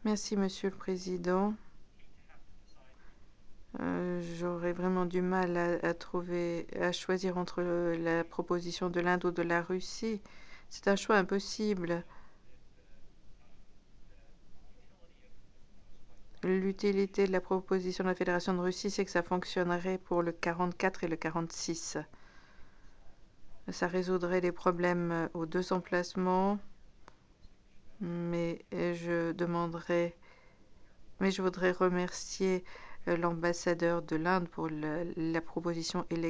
Merci, Monsieur le Président. J'aurais vraiment du mal à choisir entre la proposition de l'Inde ou de la Russie. C'est un choix impossible. L'utilité de la proposition de la Fédération de Russie, c'est que ça fonctionnerait pour le 44 et le 46. Ça résoudrait les problèmes aux deux emplacements, mais je voudrais remercier l'ambassadeur de l'Inde pour la proposition